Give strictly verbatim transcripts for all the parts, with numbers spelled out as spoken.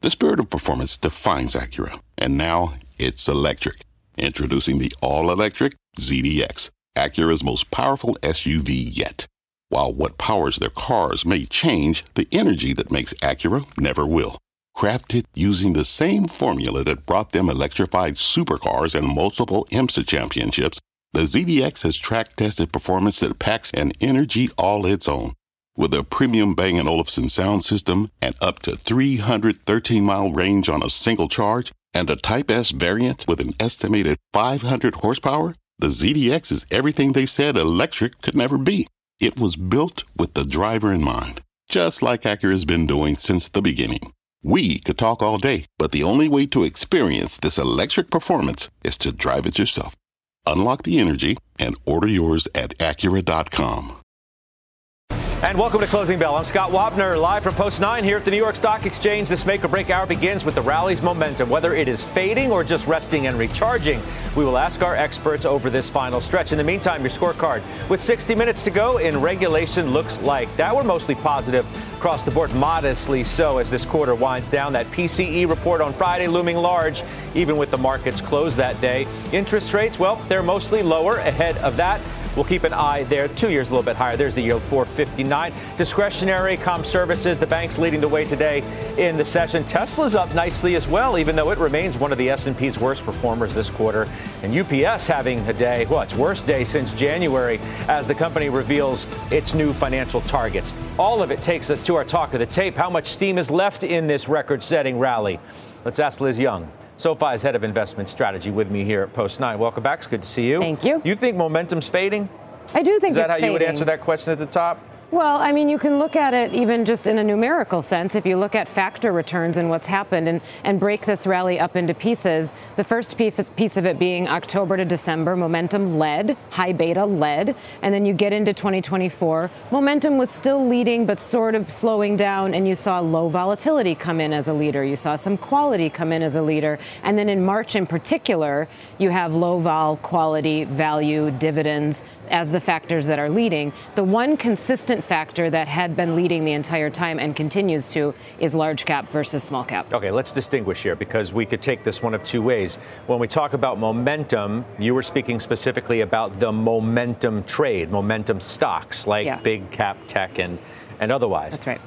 The spirit of performance defines Acura, and now it's electric. Introducing the all-electric Z D X, Acura's most powerful S U V yet. While what powers their cars may change, the energy that makes Acura never will. Crafted using the same formula that brought them electrified supercars and multiple IMSA championships, the Z D X has track-tested performance that packs an energy all its own. With a premium Bang and Olufsen sound system and up to three hundred thirteen mile range on a single charge, and a Type S variant with an estimated five hundred horsepower, the Z D X is everything they said electric could never be. It was built with the driver in mind, just like Acura's been doing since the beginning. We could talk all day, but the only way to experience this electric performance is to drive it yourself. Unlock the energy and order yours at Acura dot com. And welcome to Closing Bell. I'm Scott Wapner, live from Post nine here at the New York Stock Exchange. This make-or-break hour begins with the rally's momentum. Whether it is fading or just resting and recharging, we will ask our experts over this final stretch. In the meantime, your scorecard. With sixty minutes to go in regulation looks like that. We're mostly positive across the board, modestly so as this quarter winds down. That P C E report on Friday looming large, even with the markets closed that day. Interest rates, well, they're mostly lower ahead of that. We'll keep an eye there. Two years a little bit higher. There's the yield, four fifty-nine. Discretionary comm services, the banks leading the way today in the session. Tesla's up nicely as well, even though it remains one of the S and P's worst performers this quarter. And U P S having a day, well, its worst day since January, as the company reveals its new financial targets. All of it takes us to our talk of the tape. How much steam is left in this record-setting rally? Let's ask Liz Young, SoFi's head of investment strategy, with me here at Post nine. Welcome back. It's good to see you. Thank you. You think momentum's fading? I do think it's fading. Is that how you would answer that question at the top? Well, I mean, you can look at it even just in a numerical sense. If you look at factor returns and what's happened and, and break this rally up into pieces, the first piece, piece of it being October to December, momentum led, high beta led. And then you get into twenty twenty-four, momentum was still leading, but sort of slowing down. And you saw low volatility come in as a leader. You saw some quality come in as a leader. And then in March in particular, you have low vol, quality, value, dividends as the factors that are leading. The one consistent factor that had been leading the entire time and continues to is large cap versus small cap. Okay, let's distinguish here because we could take this one of two ways. When we talk about momentum, you were speaking specifically about the momentum trade, momentum stocks like yeah. big cap tech and, and otherwise. That's right.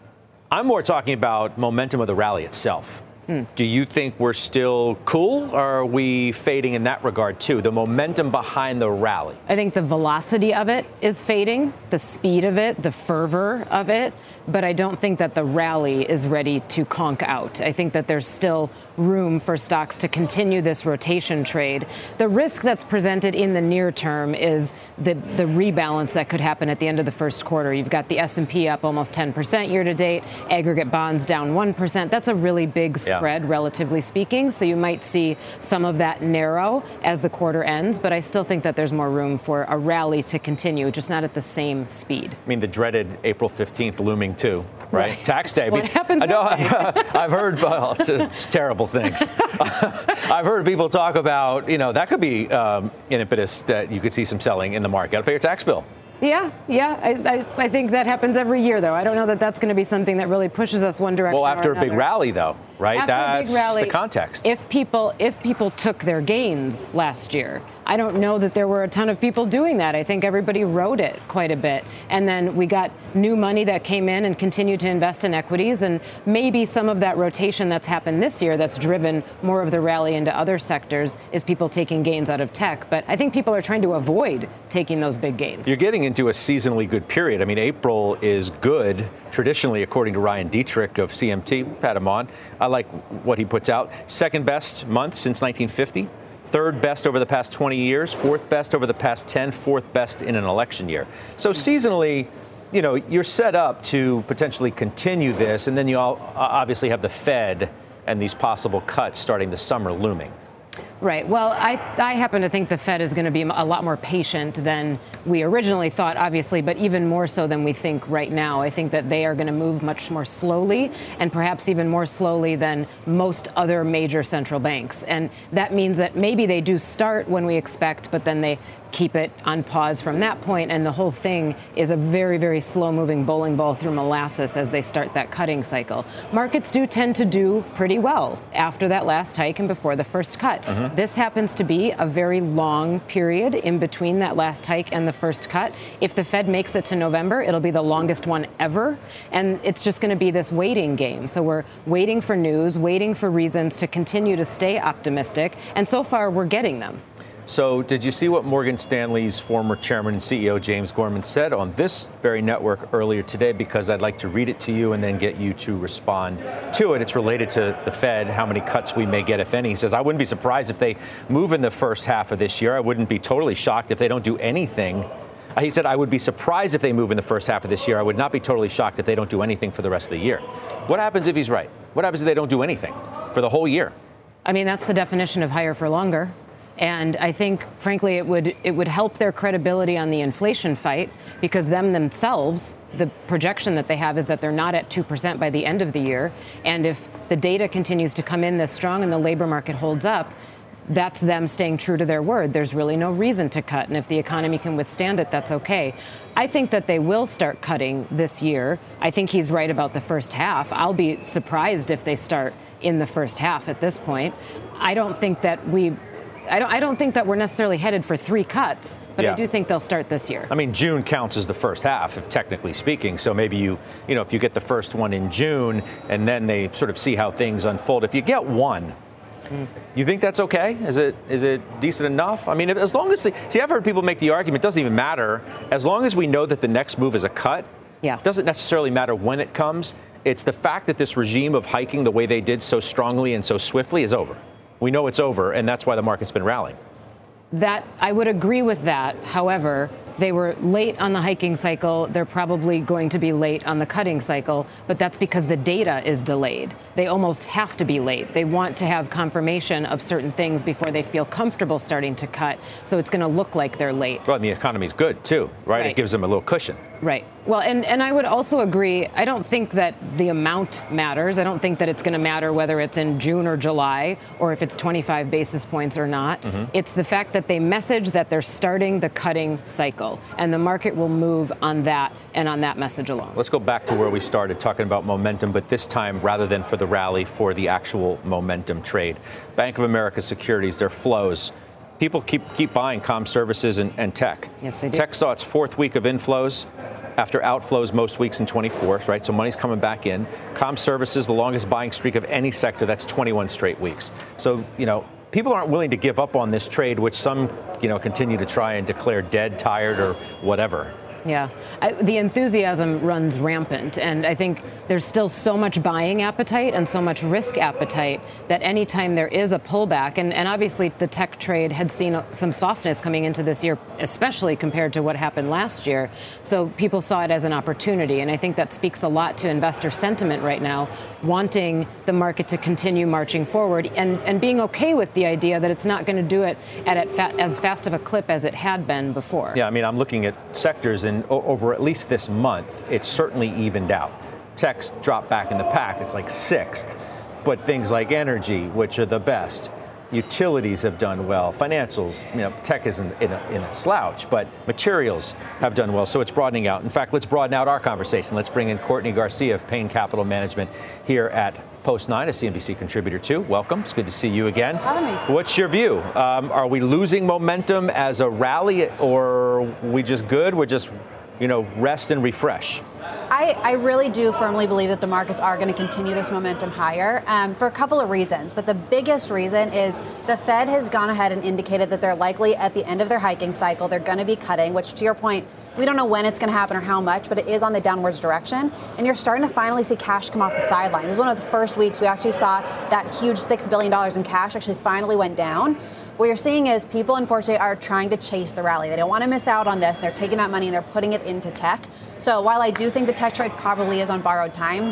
I'm more talking about momentum of the rally itself. Hmm. Do you think we're still cool, or are we fading in that regard, too? The momentum behind the rally. I think the velocity of it is fading, the speed of it, the fervor of it. But I don't think that the rally is ready to conk out. I think that there's still room for stocks to continue this rotation trade. The risk that's presented in the near term is the, the rebalance that could happen at the end of the first quarter. You've got the S and P up almost ten percent year to date, aggregate bonds down one percent. That's a really big spread, yeah. relatively speaking. So you might see some of that narrow as the quarter ends. But I still think that there's more room for a rally to continue, just not at the same speed. I mean, the dreaded April fifteenth looming too, right? right. Tax day. What I mean, happens I know, I've, I've heard well, it's, it's terrible things. I've heard people talk about, you know, that could be um, an impetus that you could see some selling in the market. Got to pay your tax bill. Yeah, yeah. I, I, I think that happens every year, though. I don't know that that's going to be something that really pushes us one direction. Well, after or a big rally, though, right? After that's a big rally, the context. If people, if people took their gains last year, I don't know that there were a ton of people doing that. I think everybody rode it quite a bit. And then we got new money that came in and continued to invest in equities. And maybe some of that rotation that's happened this year that's driven more of the rally into other sectors is people taking gains out of tech. But I think people are trying to avoid taking those big gains. You're getting into a seasonally good period. I mean, April is good, traditionally, according to Ryan Dietrich of C M T. We've had him on. I like what he puts out. Second best month since nineteen fifty. Third best over the past twenty years, fourth best over the past ten, fourth best in an election year. So seasonally, you know, you're set up to potentially continue this, and then you all obviously have the Fed and these possible cuts starting the summer looming. Right. Well, I, I happen to think the Fed is going to be a lot more patient than we originally thought, obviously, but even more so than we think right now. I think that they are going to move much more slowly, and perhaps even more slowly than most other major central banks. And that means that maybe they do start when we expect, but then they keep it on pause from that point, and the whole thing is a very, very slow-moving bowling ball through molasses as they start that cutting cycle. Markets do tend to do pretty well after that last hike and before the first cut. Mm-hmm. This happens to be a very long period in between that last hike and the first cut. If the Fed makes it to November, it'll be the longest one ever, and it's just going to be this waiting game. So we're waiting for news, waiting for reasons to continue to stay optimistic, and so far we're getting them. So did you see what Morgan Stanley's former chairman and C E O James Gorman said on this very network earlier today? Because I'd like to read it to you and then get you to respond to it. It's related to the Fed, how many cuts we may get, if any. He says, I wouldn't be surprised if they move in the first half of this year. I wouldn't be totally shocked if they don't do anything. He said, I would be surprised if they move in the first half of this year. I would not be totally shocked if they don't do anything for the rest of the year. What happens if he's right? What happens if they don't do anything for the whole year? I mean, that's the definition of higher for longer. And I think, frankly, it would it would help their credibility on the inflation fight, because them themselves, the projection that they have is that they're not at two percent by the end of the year. And if the data continues to come in this strong and the labor market holds up, that's them staying true to their word. There's really no reason to cut. And if the economy can withstand it, that's okay. I think that they will start cutting this year. I think he's right about the first half. I'll be surprised if they start in the first half at this point. I don't think that we... I don't, I don't think that we're necessarily headed for three cuts, but yeah. I do think they'll start this year. I mean, June counts as the first half, if technically speaking. So maybe you, you know, if you get the first one in June and then they sort of see how things unfold. If you get one, mm. you think that's okay? Is it is it decent enough? I mean, if, as long as they, see, I've heard people make the argument, it doesn't even matter. As long as we know that the next move is a cut, yeah. it doesn't necessarily matter when it comes. It's the fact that this regime of hiking the way they did so strongly and so swiftly is over. We know it's over, and that's why the market's been rallying. That I would agree with that. However, they were late on the hiking cycle. They're probably going to be late on the cutting cycle, but that's because the data is delayed. They almost have to be late. They want to have confirmation of certain things before they feel comfortable starting to cut, so it's going to look like they're late. Well, and the economy's good, too, right? right? It gives them a little cushion. Right. Well, and, and I would also agree, I don't think that the amount matters. I don't think that it's going to matter whether it's in June or July or if it's twenty-five basis points or not. Mm-hmm. It's the fact that they message that they're starting the cutting cycle, and the market will move on that and on that message alone. Let's go back to where we started talking about momentum, but this time, rather than for the rally, for the actual momentum trade. Bank of America securities, their flows. People keep keep buying comm services and, and tech. Yes, they do. Tech saw its fourth week of inflows after outflows most weeks in twenty-four, right? So money's coming back in. Comm services, the longest buying streak of any sector, that's twenty-one straight weeks. So, you know, people aren't willing to give up on this trade, which some, you know, continue to try and declare dead, tired, or whatever. Yeah, I, the enthusiasm runs rampant, and I think there's still so much buying appetite and so much risk appetite that anytime there is a pullback, and, and obviously the tech trade had seen some softness coming into this year, especially compared to what happened last year. So people saw it as an opportunity, and I think that speaks a lot to investor sentiment right now, wanting the market to continue marching forward and, and being okay with the idea that it's not going to do it at, at fa- as fast of a clip as it had been before. Yeah, I mean, I'm looking at sectors in And over at least this month, it's certainly evened out. Tech's dropped back in the pack. It's like sixth. But things like energy, which are the best, utilities have done well. Financials, you know, tech isn't in a, in a slouch, but materials have done well. So it's broadening out. In fact, let's broaden out our conversation. Let's bring in Courtney Garcia of Payne Capital Management here at Post nine, a C N B C contributor too. Welcome. It's good to see you again. Having me. What's your view? Um, are we losing momentum as a rally, or are we just good? We're just, you know, rest and refresh? I, I really do firmly believe that the markets are going to continue this momentum higher um, for a couple of reasons. But the biggest reason is the Fed has gone ahead and indicated that they're likely at the end of their hiking cycle. They're going to be cutting, which to your point, we don't know when it's going to happen or how much, but it is on the downwards direction. And you're starting to finally see cash come off the sidelines. This is one of the first weeks we actually saw that huge six billion dollars in cash actually finally went down. What you're seeing is people, unfortunately, are trying to chase the rally. They don't want to miss out on this. They're taking that money and they're putting it into tech. So while I do think the tech trade probably is on borrowed time,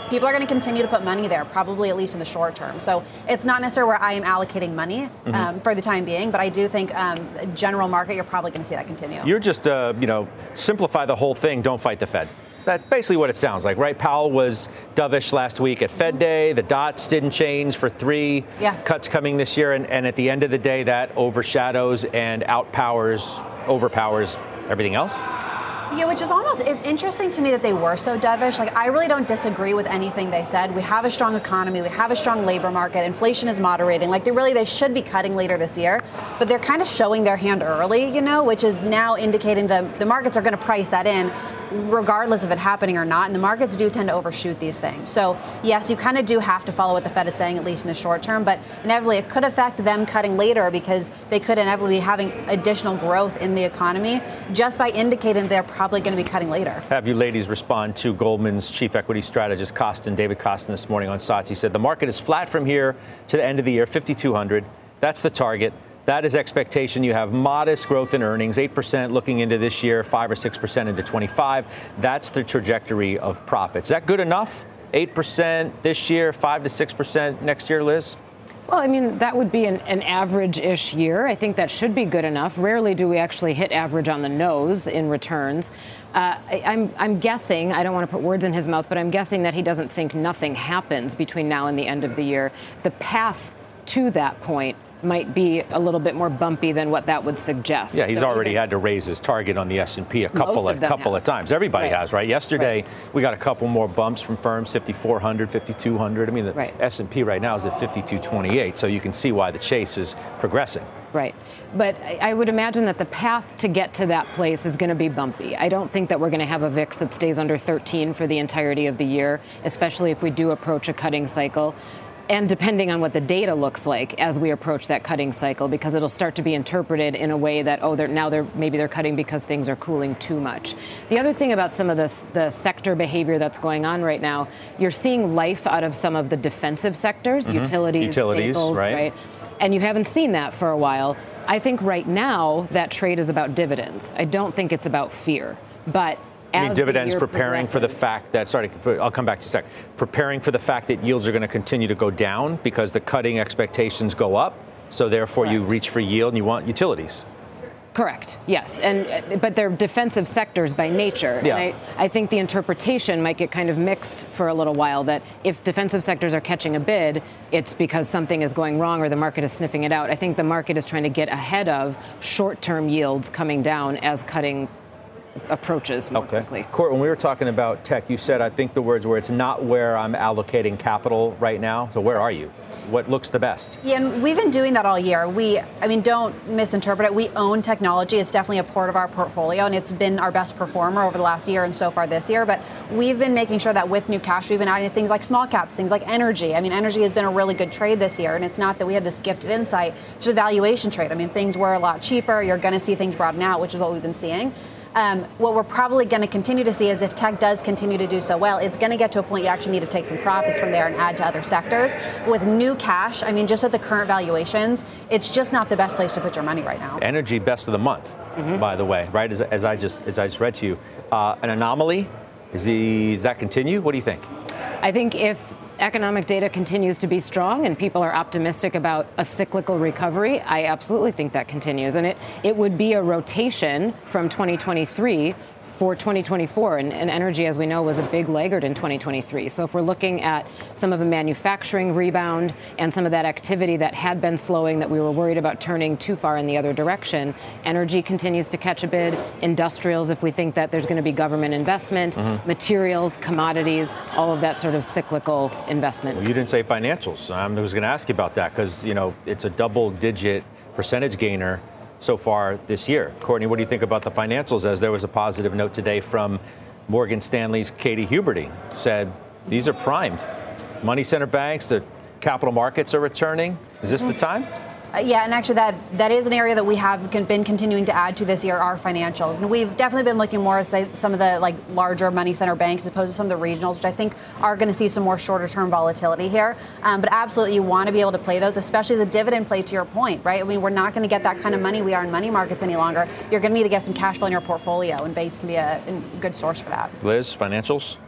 people are going to continue to put money there, probably at least in the short term. So it's not necessarily where I am allocating money um, mm-hmm. for the time being, but I do think um, general market, you're probably going to see that continue. You're just, uh, you know, simplify the whole thing. Don't fight the Fed. That's basically what it sounds like, right? Powell was dovish last week at Fed Day. The dots didn't change for three yeah. cuts coming this year. And, and at the end of the day, that overshadows and outpowers, overpowers everything else. Yeah, which is almost, it's interesting to me that they were so dovish. Like, I really don't disagree with anything they said. We have a strong economy. We have a strong labor market. Inflation is moderating. Like, they really, they should be cutting later this year. But they're kind of showing their hand early, you know, which is now indicating the, the markets are going to price that in regardless of it happening or not. And the markets do tend to overshoot these things. So, yes, you kind of do have to follow what the Fed is saying, at least in the short term. But inevitably, it could affect them cutting later because they could inevitably be having additional growth in the economy just by indicating they're probably going to be cutting later. Have you ladies respond to Goldman's chief equity strategist, Costin, David Costin, this morning on S O T S. He said the market is flat from here to the end of the year, fifty-two hundred. That's the target. That is expectation. You have modest growth in earnings, eight percent looking into this year, five or six percent into twenty-five. That's the trajectory of profits. Is that good enough? eight percent this year, five to six percent next year, Liz? Well, I mean, that would be an, an average-ish year. I think that should be good enough. Rarely do we actually hit average on the nose in returns. Uh, I, I'm, I'm guessing, I don't want to put words in his mouth, but I'm guessing that he doesn't think nothing happens between now and the end of the year. The path to that point might be a little bit more bumpy than what that would suggest. Yeah, he's so already even, had to raise his target on the S and P a couple of, couple have. of times. Everybody right. has, right? Yesterday, right. we got a couple more bumps from firms, fifty-four hundred, fifty-two hundred. I mean, the right. S and P right now is at fifty-two twenty-eight, so you can see why the chase is progressing. Right. But I would imagine that the path to get to that place is going to be bumpy. I don't think that we're going to have a V I X that stays under thirteen for the entirety of the year, especially if we do approach a cutting cycle. And depending on what the data looks like as we approach that cutting cycle, because it'll start to be interpreted in a way that, oh, they're, now they're maybe they're cutting because things are cooling too much. The other thing about some of this, the sector behavior that's going on right now, you're seeing life out of some of the defensive sectors, mm-hmm. utilities, utilities staples, right. right? And you haven't seen that for a while. I think right now that trade is about dividends. I don't think it's about fear. But I mean, dividends preparing for the fact that, sorry, I'll come back to a sec, preparing for the fact that yields are going to continue to go down because the cutting expectations go up. So therefore, Correct. You reach for yield and you want utilities. Correct. Yes. And but they're defensive sectors by nature. Yeah. And I, I think the interpretation might get kind of mixed for a little while that if defensive sectors are catching a bid, it's because something is going wrong or the market is sniffing it out. I think the market is trying to get ahead of short-term yields coming down as cutting approaches more okay. quickly. Court, when we were talking about tech, you said, I think the words were, it's not where I'm allocating capital right now. So where are you? What looks the best? Yeah, and we've been doing that all year. We, I mean, don't misinterpret it. We own technology. It's definitely a part of our portfolio, and it's been our best performer over the last year and so far this year. But we've been making sure that with new cash, we've been adding things like small caps, things like energy. I mean, energy has been a really good trade this year, and it's not that we had this gifted insight. It's a valuation trade. I mean, things were a lot cheaper. You're going to see things broaden out, which is what we've been seeing. Um, what we're probably going to continue to see is if tech does continue to do so well, it's going to get to a point you actually need to take some profits from there and add to other sectors. With new cash, I mean, just at the current valuations, it's just not the best place to put your money right now. Energy best of the month, mm-hmm. by the way, right? As, as I just as I just read to you, uh, an anomaly. Is he? Does that continue? What do you think? I think if economic data continues to be strong and people are optimistic about a cyclical recovery, I absolutely think that continues. And it, it would be a rotation from twenty twenty-three for twenty twenty-four. And, and energy, as we know, was a big laggard in twenty twenty-three. So if we're looking at some of a manufacturing rebound and some of that activity that had been slowing that we were worried about turning too far in the other direction, energy continues to catch a bid. Industrials, if we think that there's going to be government investment, mm-hmm. materials, commodities, all of that sort of cyclical investment. Well, you didn't say financials. I was going to ask you about that because, you know, it's a double-digit percentage gainer so far this year. Courtney, what do you think about the financials? As there was a positive note today from Morgan Stanley's Katie Huberty, said these are primed. Money center banks, the capital markets are returning. Is this the time? Uh, yeah, and actually that that is an area that we have con- been continuing to add to this year, our financials. And we've definitely been looking more at say, some of the like larger money center banks as opposed to some of the regionals, which I think are going to see some more shorter term volatility here. Um, but absolutely, you want to be able to play those, especially as a dividend play to your point, right? I mean, we're not going to get that kind of money we are in money markets any longer. You're going to need to get some cash flow in your portfolio, and banks can be a, a good source for that. Liz, financials?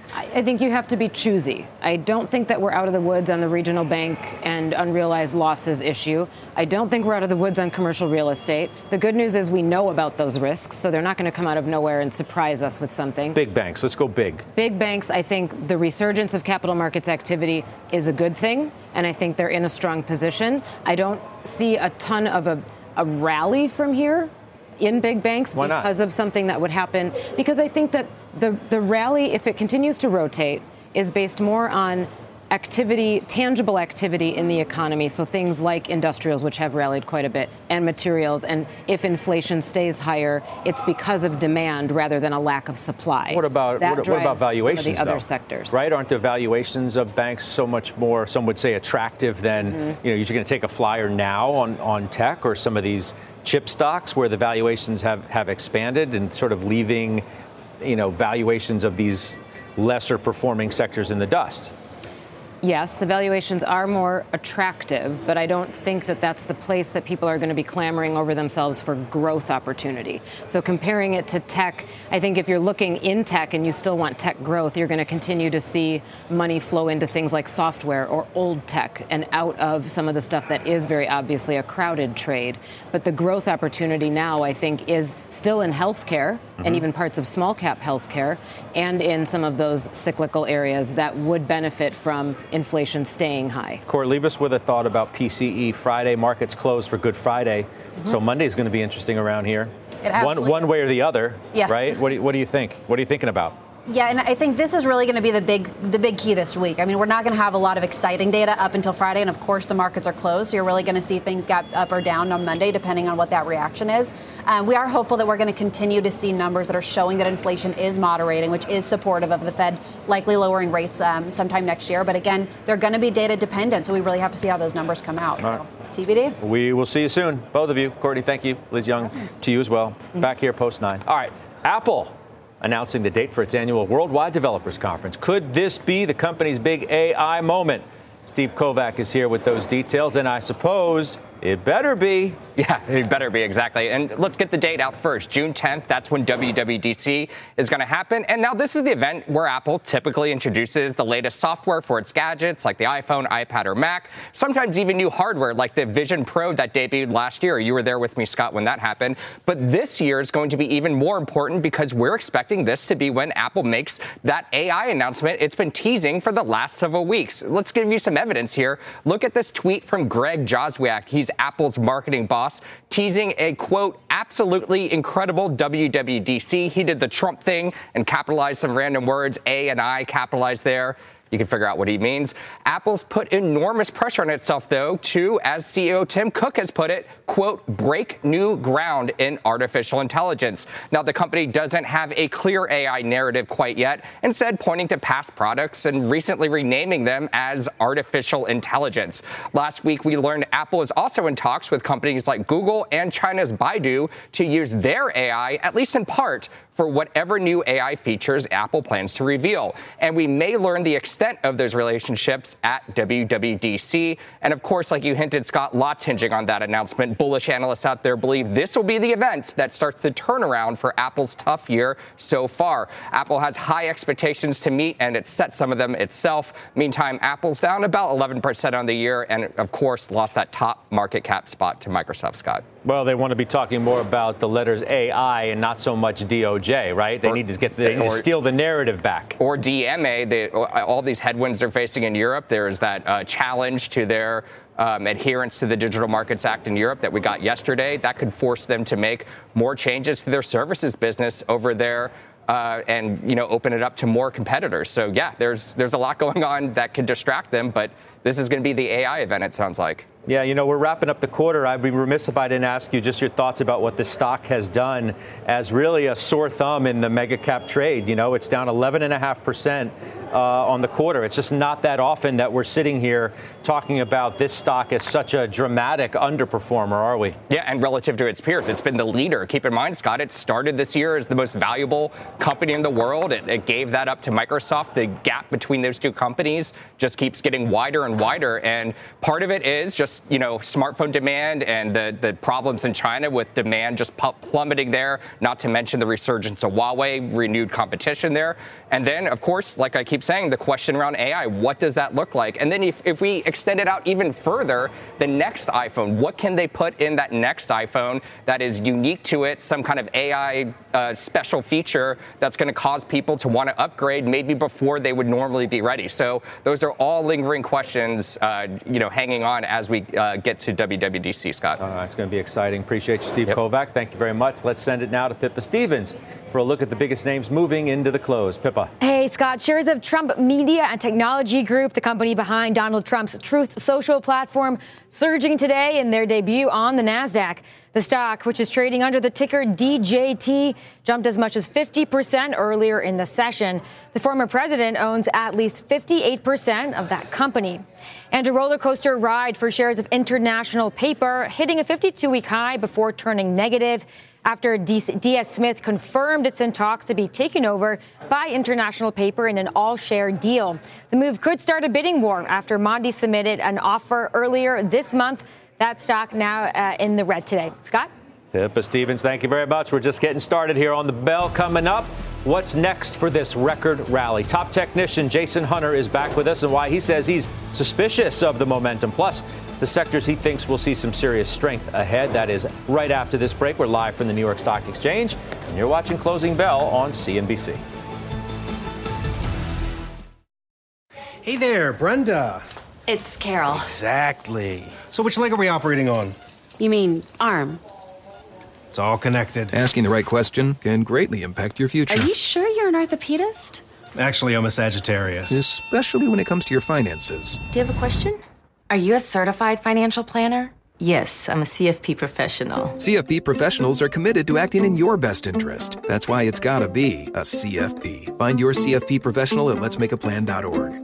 I think you have to be choosy. I don't think that we're out of the woods on the regional bank and unrealized losses issue. I don't think we're out of the woods on commercial real estate. The good news is we know about those risks, so they're not going to come out of nowhere and surprise us with something. Big banks. Let's go big. Big banks, I think the resurgence of capital markets activity is a good thing, and I think they're in a strong position. I don't see a ton of a, a rally from here in big banks Why because not? of something that would happen. Because I think that the, the rally, if it continues to rotate, is based more on activity, tangible activity in the economy. So things like industrials, which have rallied quite a bit, and materials. And if inflation stays higher, it's because of demand rather than a lack of supply. What about that what, what about valuations? Some of the though? other sectors, right? Aren't the valuations of banks so much more, some would say, attractive than mm-hmm. you know? You're going to take a flyer now on on tech or some of these chip stocks where the valuations have, have expanded and sort of leaving, you know, valuations of these lesser performing sectors in the dust. Yes, the valuations are more attractive, but I don't think that that's the place that people are going to be clamoring over themselves for growth opportunity. So comparing it to tech, I think if you're looking in tech and you still want tech growth, you're going to continue to see money flow into things like software or old tech and out of some of the stuff that is very obviously a crowded trade. But the growth opportunity now, I think, is still in healthcare mm-hmm. and even parts of small cap healthcare and in some of those cyclical areas that would benefit from inflation staying high. Cor, leave us with a thought about P C E. Friday, markets closed for Good Friday. Mm-hmm. So Monday is going to be interesting around here. It absolutely one one is. way or the other, yes. right? What do you, what do you think? What are you thinking about? Yeah, and I think this is really going to be the big the big key this week. I mean, we're not going to have a lot of exciting data up until Friday, and of course the markets are closed, so you're really going to see things gap up or down on Monday, depending on what that reaction is. Um, we are hopeful that we're going to continue to see numbers that are showing that inflation is moderating, which is supportive of the Fed likely lowering rates um, sometime next year. But again, they're going to be data dependent, so we really have to see how those numbers come out. All So right. T B D. We will see you soon, both of you. Courtney, thank you. Liz Young, to you as well. Mm-hmm. Back here, post nine. All right, Apple announcing the date for its annual Worldwide Developers Conference. Could this be the company's big A I moment? Steve Kovac is here with those details, and I suppose it better be. Yeah, it better be, exactly. And let's get the date out first. June tenth, that's when W W D C is going to happen. And now this is the event where Apple typically introduces the latest software for its gadgets, like the iPhone, iPad, or Mac. Sometimes even new hardware, like the Vision Pro that debuted last year. You were there with me, Scott, when that happened. But this year is going to be even more important because we're expecting this to be when Apple makes that A I announcement it's been teasing for the last several weeks. Let's give you some evidence here. Look at this tweet from Greg Joswiak. He's Apple's marketing boss, teasing a, quote, absolutely incredible W W D C. He did the Trump thing and capitalized some random words, A and I capitalized there. You can figure out what he means. Apple's put enormous pressure on itself, though, to, as C E O Tim Cook has put it, quote, break new ground in artificial intelligence. Now, the company doesn't have a clear A I narrative quite yet, instead pointing to past products and recently renaming them as artificial intelligence. Last week, we learned Apple is also in talks with companies like Google and China's Baidu to use their A I, at least in part, for whatever new A I features Apple plans to reveal. And we may learn the extent of those relationships at W W D C. And of course, like you hinted, Scott, lots hinging on that announcement. Bullish analysts out there believe this will be the event that starts the turnaround for Apple's tough year so far. Apple has high expectations to meet, and it's set some of them itself. Meantime, Apple's down about eleven percent on the year, and of course, lost that top market cap spot to Microsoft, Scott. Well, they want to be talking more about the letters A I and not so much D O J, right? They or, need to get the, they need or, to steal the narrative back. Or D M A. They, all these headwinds they're facing in Europe. There's that uh, challenge to their um, adherence to the Digital Markets Act in Europe that we got yesterday. That could force them to make more changes to their services business over there. Uh, and, you know, open it up to more competitors. So, yeah, there's there's a lot going on that could distract them. But this is going to be the A I event, it sounds like. Yeah, you know, we're wrapping up the quarter. I'd be remiss if I didn't ask you just your thoughts about what the stock has done as really a sore thumb in the mega cap trade. You know, it's down eleven point five percent uh, on the quarter. It's just not that often that we're sitting here talking about this stock as such a dramatic underperformer, are we? Yeah, and relative to its peers, it's been the leader. Keep in mind, Scott, it started this year as the most valuable company in the world. It, it gave that up to Microsoft. The gap between those two companies just keeps getting wider and down wider. And part of it is just, you know, smartphone demand and the, the problems in China with demand just plummeting there, not to mention the resurgence of Huawei, renewed competition there. And then, of course, like I keep saying, the question around A I, what does that look like? And then if, if we extend it out even further, the next iPhone, what can they put in that next iPhone that is unique to it, some kind of A I uh, special feature that's going to cause people to want to upgrade maybe before they would normally be ready? So those are all lingering questions, uh, you know, hanging on as we uh, get to W W D C, Scott. Uh, it's going to be exciting. Appreciate you, Steve Yep. Kovac. Thank you very much. Let's send it now to Pippa Stevens for a look at the biggest names moving into the close. Pippa. Hey, Scott. Shares of Trump Media and Technology Group, the company behind Donald Trump's Truth Social platform, surging today in their debut on the NASDAQ. The stock, which is trading under the ticker D J T, jumped as much as fifty percent earlier in the session. The former president owns at least fifty-eight percent of that company. And a roller coaster ride for shares of International Paper, hitting a fifty-two-week high before turning negative after D S Smith confirmed it's in talks to be taken over by International Paper in an all-share deal. The move could start a bidding war after Mondi submitted an offer earlier this month. That stock now uh, in the red today. Scott? Pippa Stevens, thank you very much. We're just getting started here on the Bell. Coming up, what's next for this record rally? Top technician Jason Hunter is back with us and why he says he's suspicious of the momentum. Plus, the sectors he thinks will see some serious strength ahead. That is right after this break. We're live from the New York Stock Exchange, and you're watching Closing Bell on C N B C. Hey there, Brenda. It's Carol. Exactly. So which leg are we operating on? You mean arm? It's all connected. Asking the right question can greatly impact your future. Are you sure you're an orthopedist? Actually, I'm a Sagittarius. Especially when it comes to your finances. Do you have a question? Are you a certified financial planner? Yes, I'm a C F P professional. C F P professionals are committed to acting in your best interest. That's why it's gotta be a C F P. Find your C F P professional at lets make a plan dot org.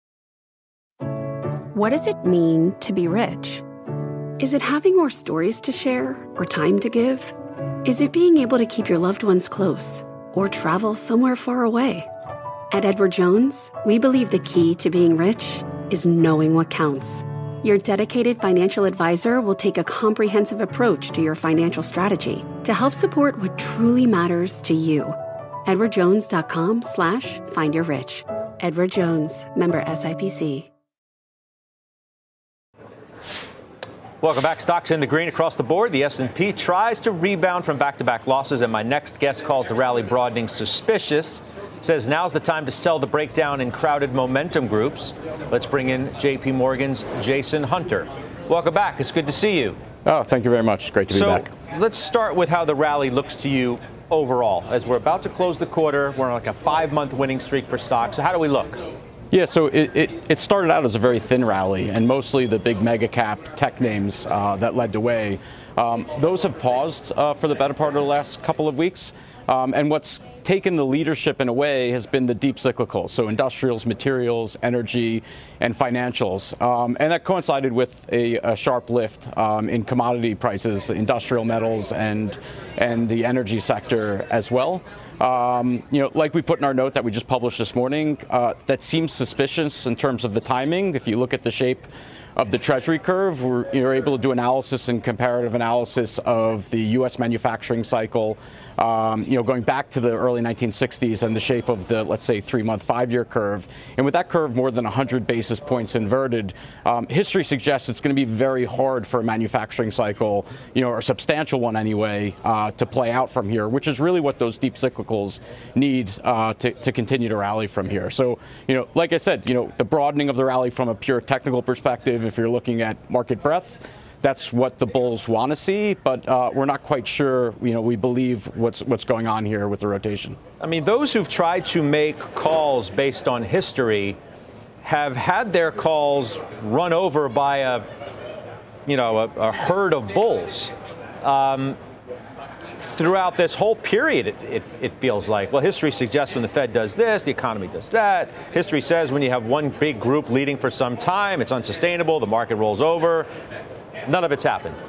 What does it mean to be rich? Is it having more stories to share or time to give? Is it being able to keep your loved ones close or travel somewhere far away? At Edward Jones, we believe the key to being rich is knowing what counts. Your dedicated financial advisor will take a comprehensive approach to your financial strategy to help support what truly matters to you. edwardjones.com slash find your rich. Edward Jones, member S I P C. Welcome back. Stocks in the green across the board. The S and P tries to rebound from back-to-back losses, and my next guest calls the rally broadening suspicious. Says now's the time to sell the breakdown in crowded momentum groups. Let's bring in J P Morgan's Jason Hunter. Welcome back. It's good to see you. Oh, thank you very much. Great to be so, back. So let's start with how the rally looks to you overall. As we're about to close the quarter, we're on like a five-month winning streak for stocks. So how do we look? Yeah, so it, it, it started out as a very thin rally, and mostly the big mega cap tech names uh, that led the way. Um, those have paused uh, for the better part of the last couple of weeks. Um, and what's taken the leadership in a way has been the deep cyclicals, so industrials, materials, energy, and financials. Um, and that coincided with a, a sharp lift um, in commodity prices, industrial metals, and, and the energy sector as well. Um, you know, like we put in our note that we just published this morning, uh, that seems suspicious in terms of the timing. If you look at the shape of the Treasury curve, we're you're able to do analysis and comparative analysis of the U S manufacturing cycle, um, you know, going back to the early nineteen sixties and the shape of the, let's say, three-month, five-year curve. And with that curve more than one hundred basis points inverted, um, history suggests it's going to be very hard for a manufacturing cycle, you know, or a substantial one anyway, uh, to play out from here, which is really what those deep cyclicals need uh, to, to continue to rally from here. So, you know, like I said, you know, the broadening of the rally from a pure technical perspective, if you're looking at market breadth, that's what the bulls want to see, but uh, we're not quite sure, you know, we believe what's what's going on here with the rotation. I mean, those who've tried to make calls based on history have had their calls run over by a, you know, a, a herd of bulls. Um, throughout this whole period, it, it, it feels like. Well, history suggests when the Fed does this, the economy does that. History says when you have one big group leading for some time, it's unsustainable, the market rolls over. None of it's happened.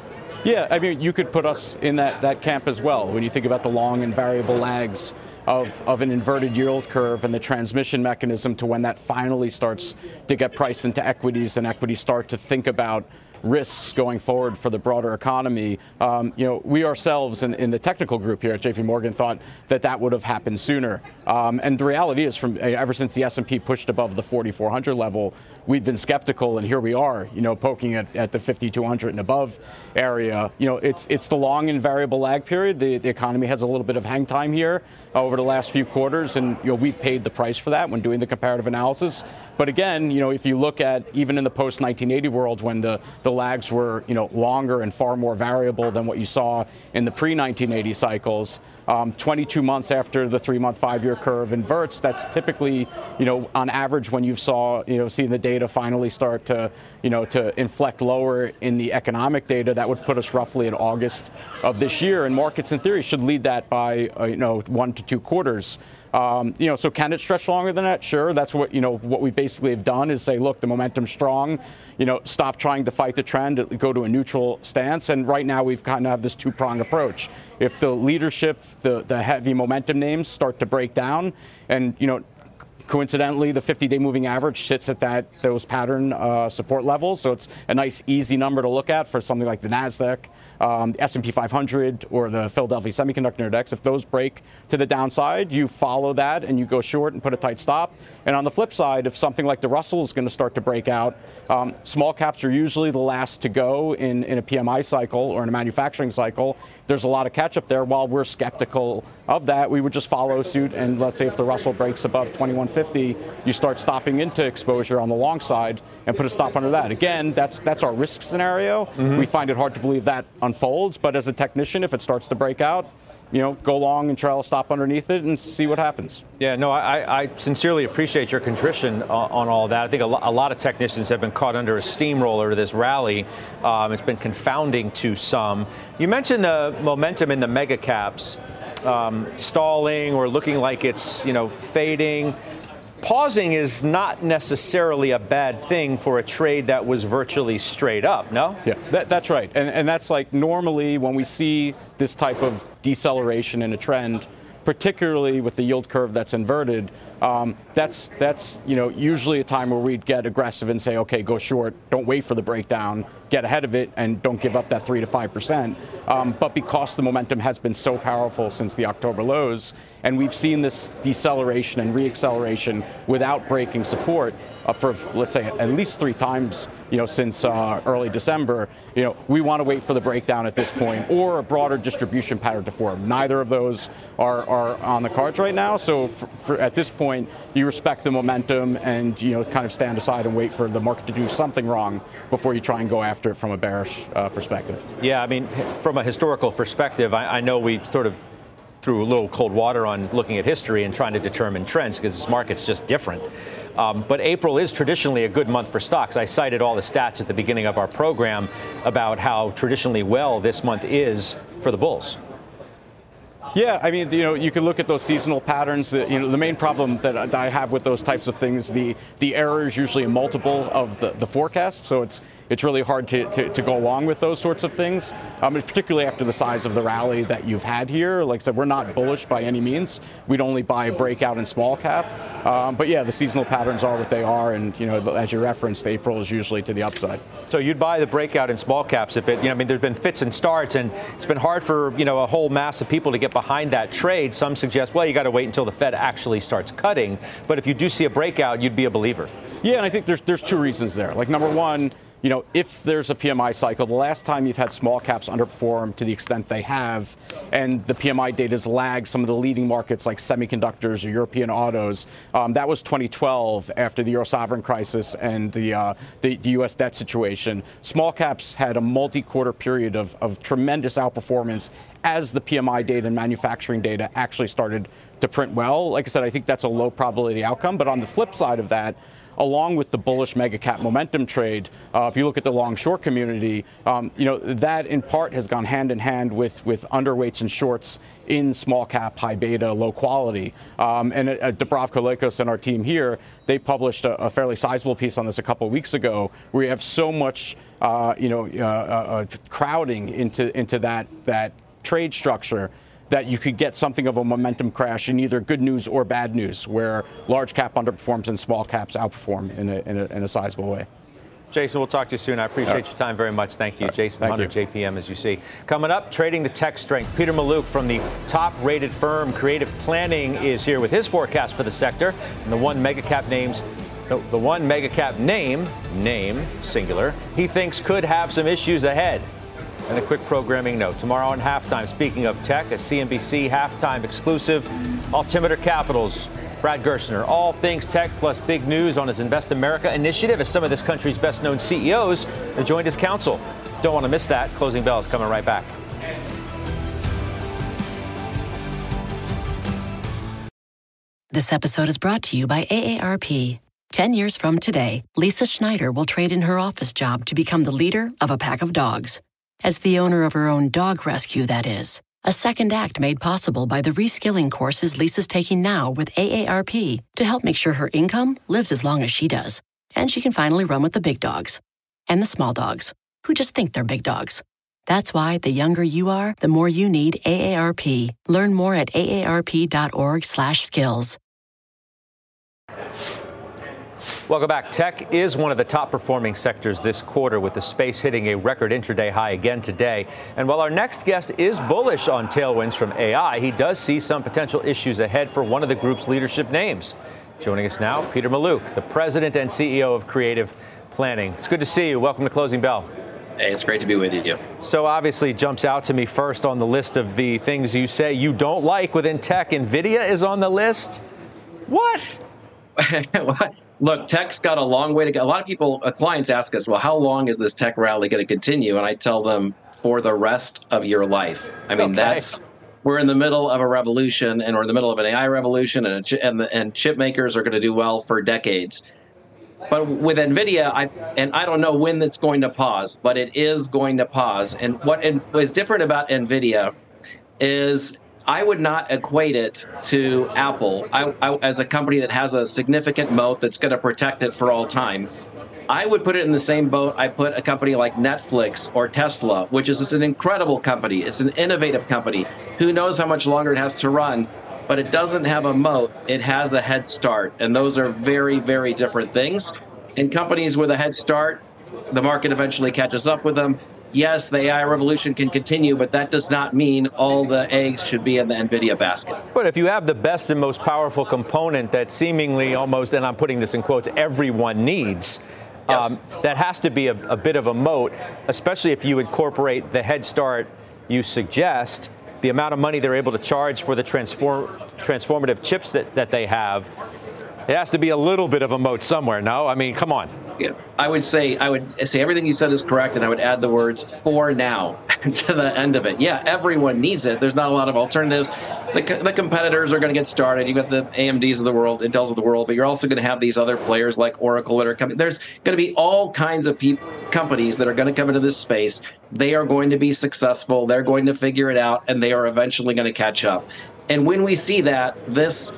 Yeah, I mean, you could put us in that, that camp as well. When you think about the long and variable lags of, of an inverted yield curve and the transmission mechanism to when that finally starts to get priced into equities and equities start to think about risks going forward for the broader economy. Um, you know, we ourselves in, in the technical group here at J P Morgan thought that that would have happened sooner. Um, and the reality is, from ever since the S and P pushed above the forty-four hundred level, we've been skeptical, and here we are, you know, poking at, at the fifty-two hundred and above area. You know, it's it's the long and variable lag period. The, the economy has a little bit of hang time here uh, over the last few quarters, and you know, we've paid the price for that when doing the comparative analysis. But again, you know, if you look at even in the post nineteen eighty world, when the the lags were, you know, longer and far more variable than what you saw in the pre nineteen eighty cycles. Um, twenty-two months after the three-month, five-year curve inverts, that's typically, you know, on average when you saw, you know, seeing the data finally start to, you know, to inflect lower in the economic data, that would put us roughly in August of this year. And markets, in theory, should lead that by, uh, you know, one to two quarters. Um, you know, so can it stretch longer than that? Sure. That's what, you know, what we basically have done is say, look, the momentum's strong, you know, stop trying to fight the trend, go to a neutral stance. And right now we've kind of have this two-pronged approach. If the leadership, the, the heavy momentum names start to break down and, you know, coincidentally, the fifty-day moving average sits at that those pattern uh, support levels, so it's a nice, easy number to look at for something like the NASDAQ, um, the S and P five hundred, or the Philadelphia Semiconductor Index. If those break to the downside, you follow that and you go short and put a tight stop. And on the flip side, if something like the Russell is going to start to break out, um, small caps are usually the last to go in, in a P M I cycle or in a manufacturing cycle. There's a lot of catch up there. While we're skeptical of that, we would just follow suit. And let's say if the Russell breaks above twenty-one fifty, you start stopping into exposure on the long side and put a stop under that. Again, that's that's our risk scenario. Mm-hmm. We find it hard to believe that unfolds. But as a technician, if it starts to break out, you know, go long and trail a stop underneath it and see what happens. Yeah, no, I, I sincerely appreciate your contrition on, on all that. I think a, lo- a lot of technicians have been caught under a steamroller to this rally. Um, it's been confounding to some. You mentioned the momentum in the mega caps um, stalling or looking like it's, you know, fading. Pausing is not necessarily a bad thing for a trade that was virtually straight up, no? Yeah, that, that's right. And, and that's like normally when we see this type of deceleration in a trend, particularly with the yield curve that's inverted, um, that's, that's you know, usually a time where we'd get aggressive and say, okay, go short, don't wait for the breakdown, get ahead of it, and don't give up that three to five percent. Um, but because the momentum has been so powerful since the October lows, and we've seen this deceleration and reacceleration without breaking support uh, for, let's say, at least three times, you know, since uh, early December, you know, we want to wait for the breakdown at this point or a broader distribution pattern to form. Neither of those are, are on the cards right now. So for, for, at this point, you respect the momentum and, you know, kind of stand aside and wait for the market to do something wrong before you try and go after it from a bearish uh, perspective. Yeah, I mean, from a historical perspective, I, I know we sort of threw a little cold water on looking at history and trying to determine trends because this market's just different. Um, but April is traditionally a good month for stocks. I cited all the stats at the beginning of our program about how traditionally well this month is for the bulls. Yeah, I mean, you know, you can look at those seasonal patterns. That, you know, the main problem that I have with those types of things, the the error is usually a multiple of the, the forecast. So it's it's really hard to, to, to go along with those sorts of things, um, particularly after the size of the rally that you've had here. Like I said, we're not bullish by any means. We'd only buy a breakout in small cap. Um, but yeah, the seasonal patterns are what they are. And, you know, as you referenced, April is usually to the upside. So you'd buy the breakout in small caps if it, you know, I mean, there's been fits and starts, and it's been hard for, you know, a whole mass of people to get behind that trade. Some suggest, well, you got to wait until the Fed actually starts cutting. But if you do see a breakout, you'd be a believer. Yeah, and I think there's there's two reasons there. Like, number one, you know, if there's a P M I cycle, the last time you've had small caps underperform to the extent they have, and the P M I data's lagged some of the leading markets like semiconductors or European autos, um, that was twenty twelve after the Euro sovereign crisis and the, uh, the, the U S debt situation. Small caps had a multi-quarter period of, of tremendous outperformance as the P M I data and manufacturing data actually started to print well. Like I said, I think that's a low probability outcome. But on the flip side of that, along with the bullish mega cap momentum trade, uh, if you look at the long short community, um, you know, that in part has gone hand in hand with, with underweights and shorts in small cap, high beta, low quality. Um, and at Dubravka Lekos and our team here, they published a, a fairly sizable piece on this a couple of weeks ago, where you have so much, uh, you know, uh, uh, crowding into into that that trade structure that you could get something of a momentum crash in either good news or bad news, where large cap underperforms and small caps outperform in a, in a, in a sizable way. Jason, we'll talk to you soon. I appreciate right. your time very much. Thank you. Right. Jason Thank Hunter, you. J P M, as you see. Coming up, trading the tech strength. Peter Mallouk from the top-rated firm Creative Planning is here with his forecast for the sector. And the one mega cap names, no, the one mega cap name, name, singular, he thinks could have some issues ahead. And a quick programming note. Tomorrow on Halftime, speaking of tech, a C N B C halftime exclusive, Altimeter Capital's Brad Gerstner. All things tech plus big news on his Invest America initiative as some of this country's best-known C E Os have joined his council. Don't want to miss that. Closing Bell is coming right back. This episode is brought to you by A A R P. Ten years from today, Lisa Schneider will trade in her office job to become the leader of a pack of dogs. As the owner of her own dog rescue, that is. A second act made possible by the reskilling courses Lisa's taking now with A A R P to help make sure her income lives as long as she does. And she can finally run with the big dogs. And the small dogs, who just think they're big dogs. That's why the younger you are, the more you need A A R P. Learn more at aarp.org slash skills. Welcome back. Tech is one of the top performing sectors this quarter, with the space hitting a record intraday high again today. And while our next guest is bullish on tailwinds from A I, he does see some potential issues ahead for one of the group's leadership names. Joining us now, Peter Mallouk, the president and C E O of Creative Planning. It's good to see you. Welcome to Closing Bell. Hey, it's great to be with you. So obviously jumps out to me first on the list of the things you say you don't like within tech. NVIDIA is on the list. What? Look, tech's got a long way to go. A lot of people, uh, clients ask us, well, how long is this tech rally going to continue? And I tell them, for the rest of your life. I mean, okay. that's, we're in the middle of a revolution, and we're in the middle of an A I revolution, and, a, and, the, and chip makers are going to do well for decades. But with NVIDIA, I, and I don't know when that's going to pause, but it is going to pause. And what is different about NVIDIA is I would not equate it to Apple I, I, as a company that has a significant moat that's going to protect it for all time. I would put it in the same boat I put a company like Netflix or Tesla, which is just an incredible company. It's an innovative company. Who knows how much longer it has to run, but it doesn't have a moat. It has a head start, and those are very, very different things. And companies with a head start, the market eventually catches up with them. Yes, the A I revolution can continue, but that does not mean all the eggs should be in the NVIDIA basket. But if you have the best and most powerful component that seemingly almost, and I'm putting this in quotes, everyone needs, yes. um, that has to be a, a bit of a moat, especially if you incorporate the head start you suggest, the amount of money they're able to charge for the transform, transformative chips that, that they have. It has to be a little bit of a moat somewhere, no? I mean, come on. Yeah, I would say I would say everything you said is correct, and I would add the words "for now" to the end of it. Yeah, everyone needs it. There's not a lot of alternatives. The, the competitors are going to get started. You've got the A M Ds of the world, Intels of the world, but you're also going to have these other players like Oracle that are coming. There's going to be all kinds of pe- companies that are going to come into this space. They are going to be successful. They're going to figure it out, and they are eventually going to catch up. And when we see that, this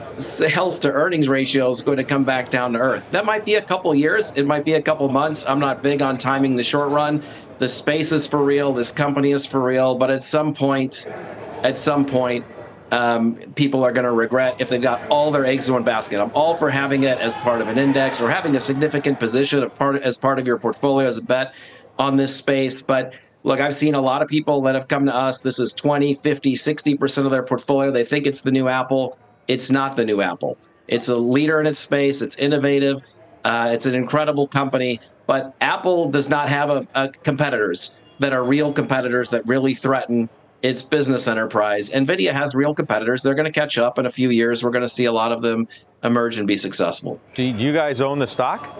sales to earnings ratio is going to come back down to earth. That might be a couple years. It might be a couple months. I'm not big on timing the short run. The space is for real. This company is for real. But at some point, at some point, um, people are going to regret if they've got all their eggs in one basket. I'm all for having it as part of an index or having a significant position of part as part of your portfolio as a bet on this space. But look, I've seen a lot of people that have come to us. This is twenty, fifty, sixty percent of their portfolio. They think it's the new Apple. It's not the new Apple. It's a leader in its space. It's innovative. Uh, it's an incredible company. But Apple does not have a, a competitors that are real competitors that really threaten its business enterprise. NVIDIA has real competitors. They're going to catch up in a few years. We're going to see a lot of them emerge and be successful. Do you guys own the stock?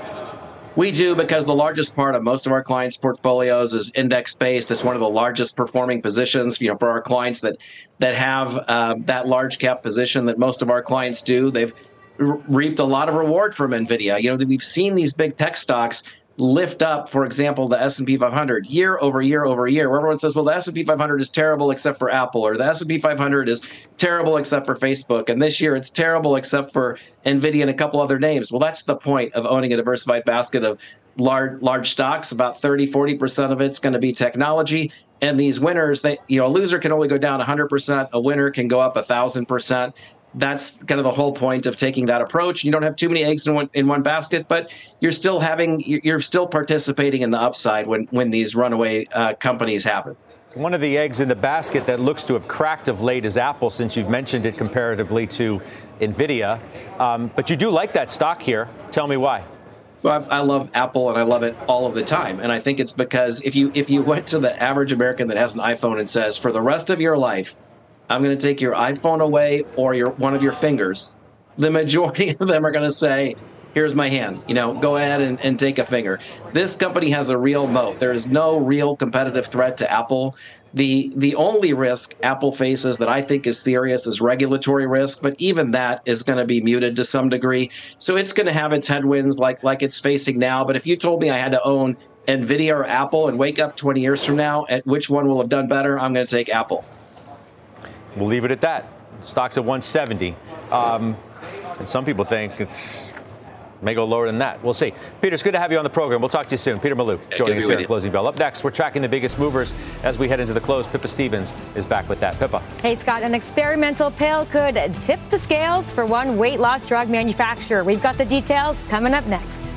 We do, because the largest part of most of our clients' portfolios is index-based. It's one of the largest performing positions, you know, for our clients that that have uh, that large cap position that most of our clients do. They've reaped a lot of reward from NVIDIA. You know, we've seen these big tech stocks lift up, for example, the S and P five hundred year over year over year, where everyone says, well, the S and P five hundred is terrible except for Apple, or the S and P five hundred is terrible except for Facebook. And this year it's terrible except for NVIDIA and a couple other names. Well, that's the point of owning a diversified basket of large, large stocks. About thirty, forty percent of it's going to be technology. And these winners, they, you know, a loser can only go down one hundred percent. A winner can go up one thousand percent. That's kind of the whole point of taking that approach. You don't have too many eggs in one in one basket, but you're still having you're still participating in the upside when when these runaway uh, companies happen. One of the eggs in the basket that looks to have cracked of late is Apple, since you've mentioned it comparatively to NVIDIA. Um, but you do like that stock here. Tell me why. Well, I love Apple and I love it all of the time. And I think it's because if you if you went to the average American that has an iPhone and says, for the rest of your life, I'm going to take your iPhone away or your one of your fingers, the majority of them are going to say, here's my hand, you know, go ahead and, and take a finger. This company has a real moat. There is no real competitive threat to Apple. The the only risk Apple faces that I think is serious is regulatory risk, but even that is going to be muted to some degree. So it's going to have its headwinds like like it's facing now. But if you told me I had to own NVIDIA or Apple and wake up twenty years from now, at which one will have done better, I'm going to take Apple. We'll leave it at that. Stock's at one seventy. Um, and some people think it's may go lower than that. We'll see. Peter, it's good to have you on the program. We'll talk to you soon. Peter Mallouk joining us here at Closing Bell. Up next, we're tracking the biggest movers as we head into the close. Pippa Stevens is back with that. Pippa. Hey, Scott, an experimental pill could tip the scales for one weight loss drug manufacturer. We've got the details coming up next.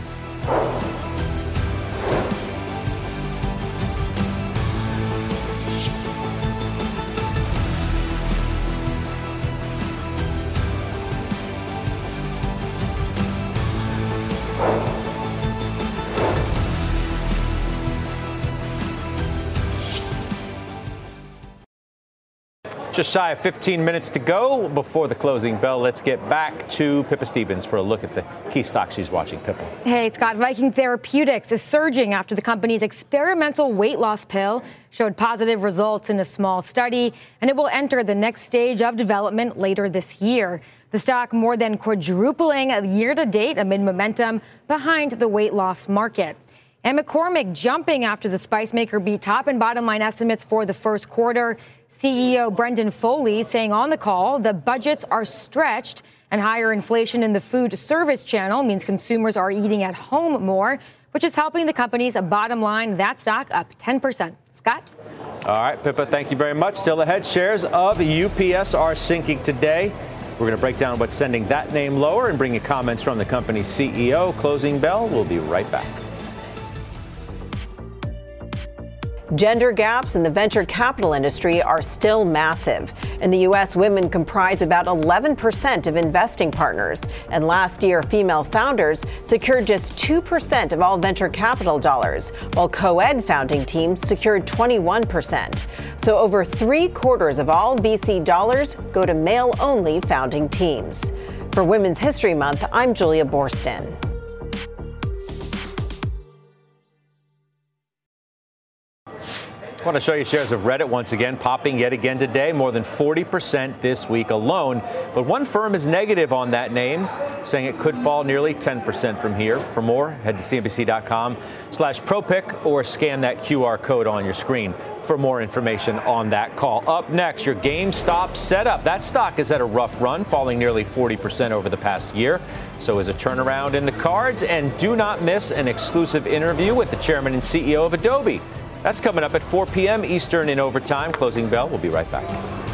Just shy of fifteen minutes to go before the closing bell. Let's get back to Pippa Stevens for a look at the key stocks she's watching. Pippa. Hey, Scott, Viking Therapeutics is surging after the company's experimental weight loss pill showed positive results in a small study, and it will enter the next stage of development later this year. The stock more than quadrupling year to date amid momentum behind the weight loss market. And McCormick jumping after the spice maker beat top and bottom line estimates for the first quarter. C E O Brendan Foley saying on the call the budgets are stretched and higher inflation in the food service channel means consumers are eating at home more, which is helping the company's bottom line. That stock up ten percent. Scott? All right, Pippa, thank you very much. Still ahead, shares of U P S are sinking today. We're going to break down what's sending that name lower and bring you comments from the company's C E O. Closing bell. We'll be right back. Gender gaps in the venture capital industry are still massive. In the U S, women comprise about eleven percent of investing partners. And last year, female founders secured just two percent of all venture capital dollars, while co-ed founding teams secured twenty-one percent. So over three quarters of all V C dollars go to male-only founding teams. For Women's History Month, I'm Julia Borston. I want to show you shares of Reddit once again, popping yet again today, more than forty percent this week alone. But one firm is negative on that name, saying it could fall nearly ten percent from here. For more, head to cnbc.com slash ProPick or scan that Q R code on your screen for more information on that call. Up next, your GameStop setup. That stock is at a rough run, falling nearly forty percent over the past year. So is a turnaround in the cards. And do not miss an exclusive interview with the chairman and C E O of Adobe. That's coming up at four p.m. Eastern in overtime. Closing bell. We'll be right back.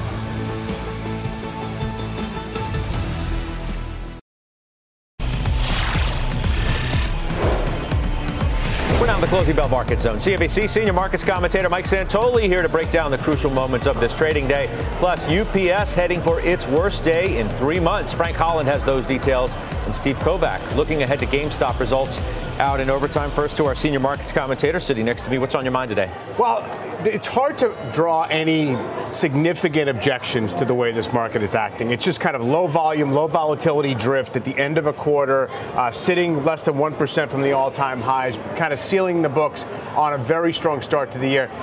We're now in the Closing Bell Market Zone. C N B C senior markets commentator Mike Santoli here to break down the crucial moments of this trading day. Plus, U P S heading for its worst day in three months. Frank Holland has those details. And Steve Kovac looking ahead to GameStop results out in overtime. First to our senior markets commentator sitting next to me. What's on your mind today? Well, it's hard to draw any significant objections to the way this market is acting. It's just kind of low volume, low volatility drift at the end of a quarter, uh, sitting less than one percent from the all-time highs, kind of sealing the books on a very strong start to the year.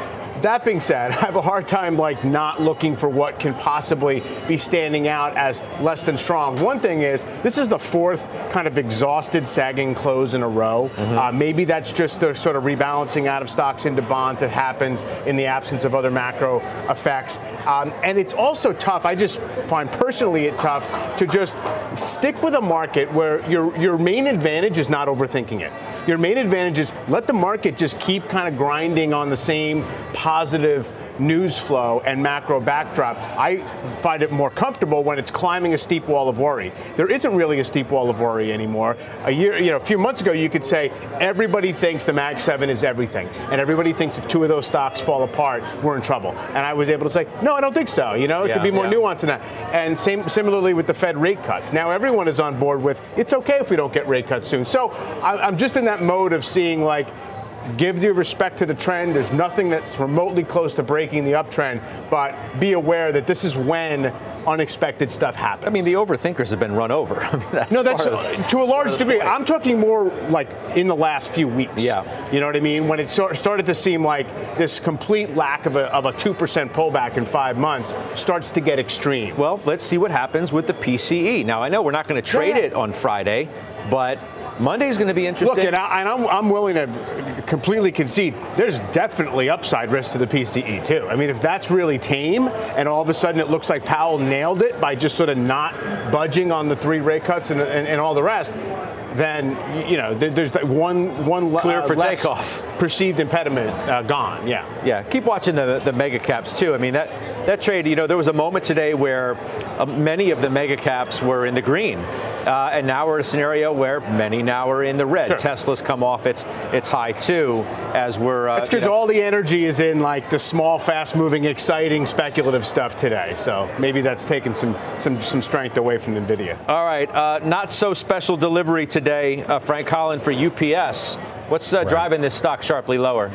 that being said, I have a hard time like not looking for what can possibly be standing out as less than strong. One thing is, this is the fourth kind of exhausted sagging close in a row. Mm-hmm. Uh, maybe that's just the sort of rebalancing out of stocks into bonds that happens in the absence of other macro effects. Um, and it's also tough. I just find personally it tough to just stick with a market where your your main advantage is not overthinking it. Your main advantage is let the market just keep kind of grinding on the same positive news flow and macro backdrop. I find it more comfortable when it's climbing a steep wall of worry. There isn't really a steep wall of worry anymore. A year, you know, a few months ago, you could say everybody thinks the Mag seven is everything, and everybody thinks if two of those stocks fall apart, we're in trouble. And I was able to say, no, I don't think so. You know, it yeah, could be more yeah. nuanced than that. And same, similarly with the Fed rate cuts. Now everyone is on board with it's okay if we don't get rate cuts soon. So I'm just in that mode of seeing like, give due respect to the trend. There's nothing that's remotely close to breaking the uptrend, but be aware that this is when unexpected stuff happens. I mean, the overthinkers have been run over. I mean, that's no, that's uh, to a large degree. I'm talking more like in the last few weeks. Yeah. You know what I mean? When it started to seem like this complete lack of a, of a two percent pullback in five months starts to get extreme. Well, let's see what happens with the P C E. Now, I know we're not going to trade yeah. it on Friday, but Monday's going to be interesting. Look, and, I, and I'm, I'm willing to completely concede there's definitely upside risk to the P C E, too. I mean, if that's really tame and all of a sudden it looks like Powell nailed it by just sort of not budging on the three rate cuts and, and, and all the rest, then, you know, there's one one clear uh, for less takeoff. Perceived impediment uh, gone. Yeah. Yeah. Keep watching the the mega caps too. I mean that that trade. You know, there was a moment today where uh, many of the mega caps were in the green, uh, and now we're in a scenario where many now are in the red. Sure. Tesla's come off its its high too, as we're. Uh, That's because all the energy is in like the small, fast-moving, exciting, speculative stuff today. So maybe that's taken some some some strength away from Nvidia. All right. Uh, not so special delivery today. Today, uh, Frank Holland for U P S. What's uh, right. driving this stock sharply lower?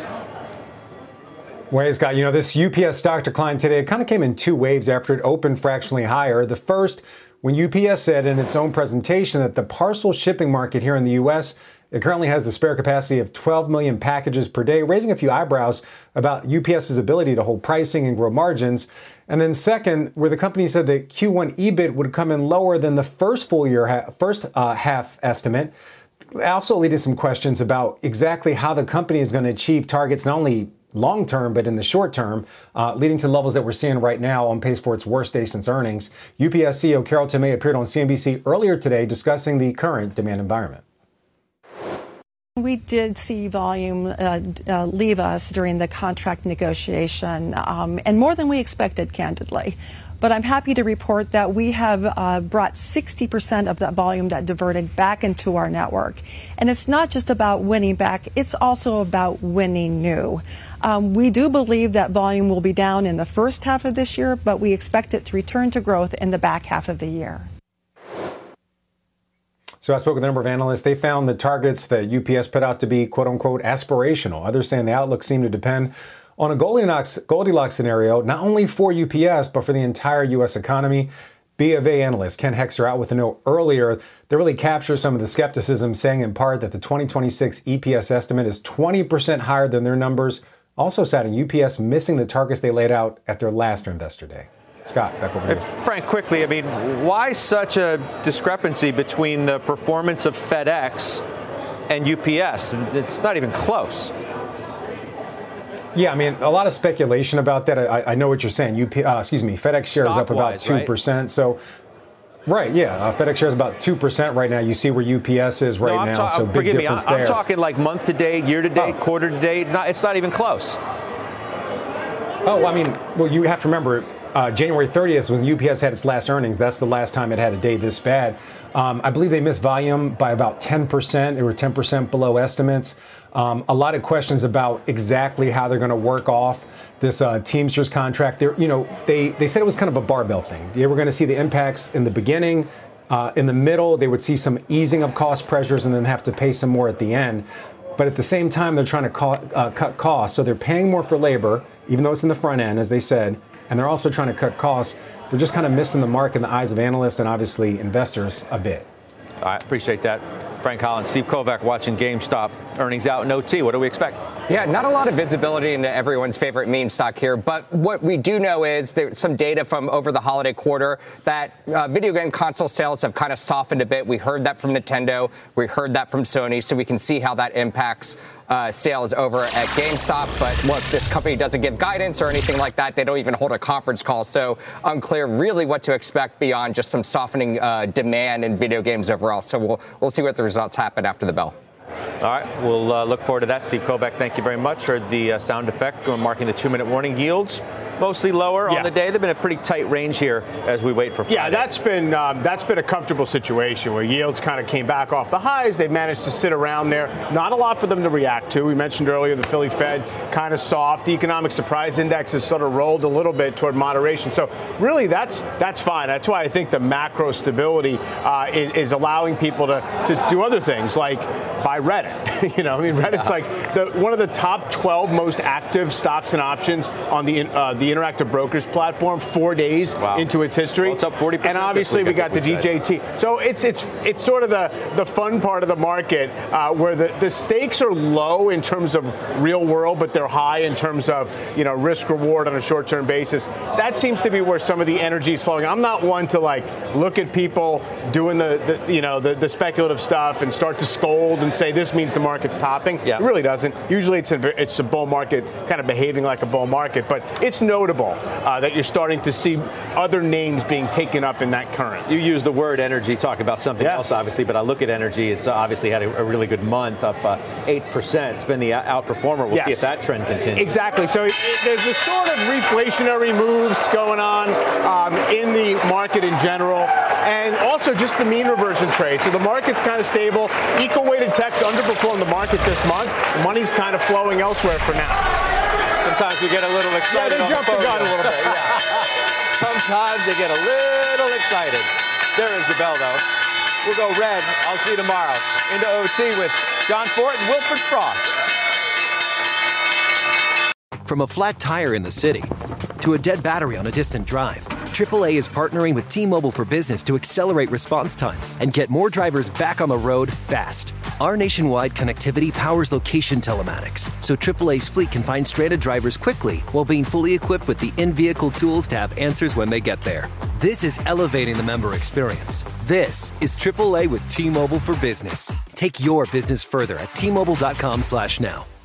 Well, Scott, you know, this U P S stock decline today, it kind of came in two waves after it opened fractionally higher. The first, when U P S said in its own presentation that the parcel shipping market here in the U S, it currently has the spare capacity of twelve million packages per day, raising a few eyebrows about UPS's ability to hold pricing and grow margins. And then second, where the company said that Q one E B I T would come in lower than the first full year, ha- first uh, half estimate, also leading to some questions about exactly how the company is going to achieve targets, not only long term, but in the short term, uh, leading to levels that we're seeing right now on pace for its worst day since earnings. U P S C E O Carol Tomé appeared on C N B C earlier today discussing the current demand environment. We did see volume uh, uh, leave us during the contract negotiation, um, and more than we expected, candidly. But I'm happy to report that we have uh, brought sixty percent of that volume that diverted back into our network. And it's not just about winning back, it's also about winning new. Um, we do believe that volume will be down in the first half of this year, but we expect it to return to growth in the back half of the year. So I spoke with a number of analysts. They found the targets that U P S put out to be, quote unquote, aspirational. Others saying the outlook seemed to depend on a Goldilocks, Goldilocks scenario, not only for U P S, but for the entire U S economy. B of A analyst Ken Hexter out with a note earlier that really captures some of the skepticism, saying in part that the twenty twenty-six E P S estimate is twenty percent higher than their numbers, also citing U P S missing the targets they laid out at their last investor day. Scott, back over to you. Frank, quickly, I mean, why such a discrepancy between the performance of FedEx and U P S? It's not even close. Yeah, I mean, a lot of speculation about that. I, I know what you're saying. U P, uh, excuse me, FedEx shares up about two percent. Right? So, right, yeah, uh, FedEx shares about two percent right now. You see where U P S is right no, now, ta- so big forgive difference me, I'm, there. I'm talking like month to date, year to date, oh. quarter to date. Not, it's not even close. Oh, I mean, well, you have to remember, Uh, January thirtieth was when U P S had its last earnings. That's the last time it had a day this bad. Um, I believe they missed volume by about ten percent. They were ten percent below estimates. Um, a lot of questions about exactly how they're going to work off this uh, Teamsters contract. They're, you know, they, they said it was kind of a barbell thing. They were going to see the impacts in the beginning. Uh, in the middle, they would see some easing of cost pressures and then have to pay some more at the end. But at the same time, they're trying to co- uh, cut costs. So they're paying more for labor, even though it's in the front end, as they said. And they're also trying to cut costs. They're just kind of missing the mark in the eyes of analysts and obviously investors a bit. I appreciate that. Frank Holland, Steve Kovac watching GameStop. earnings out in O T. What do we expect? Yeah, not a lot of visibility into everyone's favorite meme stock here, but what we do know is there's some data from over the holiday quarter that uh, video game console sales have kind of softened a bit. We heard that from Nintendo. We heard that from Sony, so we can see how that impacts uh, sales over at GameStop. But look, this company doesn't give guidance or anything like that. They don't even hold a conference call, so unclear really what to expect beyond just some softening uh, demand in video games overall. So we'll we'll see what the results happen after the bell. All right, we'll uh, look forward to that. Steve Kovach, thank you very much. Heard the uh, sound effect marking the two-minute warning. Yields mostly lower yeah. on the day. They've been a pretty tight range here as we wait for Friday. Yeah, that's been um, that's been a comfortable situation where yields kind of came back off the highs. They've managed to sit around there. Not a lot for them to react to. We mentioned earlier the Philly Fed kind of soft. The economic surprise index has sort of rolled a little bit toward moderation. So really, that's that's fine. That's why I think the macro stability uh, is, is allowing people to, to do other things like buy Reddit. you know, I mean, Reddit's yeah. like the, one of the top twelve most active stocks and options on the uh, the Interactive Brokers platform, four days wow. into its history. Well, it's up forty percent. And obviously we got the D J T. So it's it's it's sort of the, the fun part of the market uh, where the, the stakes are low in terms of real world, but they're high in terms of, you know, risk reward on a short-term basis. That seems to be where some of the energy is flowing. I'm not one to like look at people doing the, the you know, the, the speculative stuff and start to scold and say this means the market's topping. Yeah. It really doesn't. Usually it's a, it's a bull market kind of behaving like a bull market, but it's notable Uh, that you're starting to see other names being taken up in that current. You use the word energy, talk about something yeah. else, obviously, but I look at energy. It's obviously had a, a really good month, up uh, eight percent. It's been the outperformer. We'll yes. see if that trend continues. Exactly. So it, there's a sort of reflationary moves going on um, in the market in general, and also just the mean reversion trade. So the market's kind of stable. Equal-weighted techs underperformed the market this month. The money's kind of flowing elsewhere for now. Sometimes we get a little excited. Yeah, they jump the, the gun a little bit. Yeah. Sometimes they get a little excited. There is the bell, though. We'll go red. I'll see you tomorrow. Into O T with John Fort and Wilfred Frost. From a flat tire in the city to a dead battery on a distant drive, triple A is partnering with T-Mobile for Business to accelerate response times and get more drivers back on the road fast. Our nationwide connectivity powers location telematics, so triple A's fleet can find stranded drivers quickly while being fully equipped with the in-vehicle tools to have answers when they get there. This is elevating the member experience. This is triple A with T-Mobile for Business. Take your business further at T Mobile dot com slash now.